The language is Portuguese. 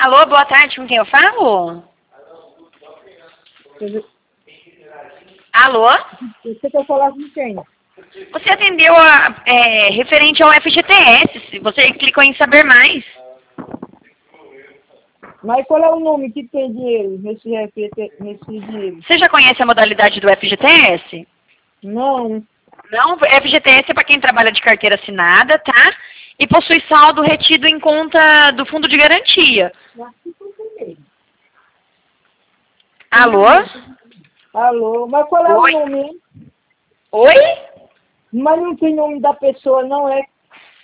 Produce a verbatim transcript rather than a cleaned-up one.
Alô, boa tarde, com quem eu falo? Alô? Você quer falar com quem? Você atendeu a, é, referente ao F G T S, você clicou em saber mais. Mas qual é o nome que tem dinheiro nesse, nesse dinheiro? Você já conhece a modalidade do F G T S? Não. Não, F G T S é para quem trabalha de carteira assinada, tá? E possui saldo retido em conta do fundo de garantia. Alô? Alô, mas qual é Oi? o nome? Oi? Mas não tem nome da pessoa, não é?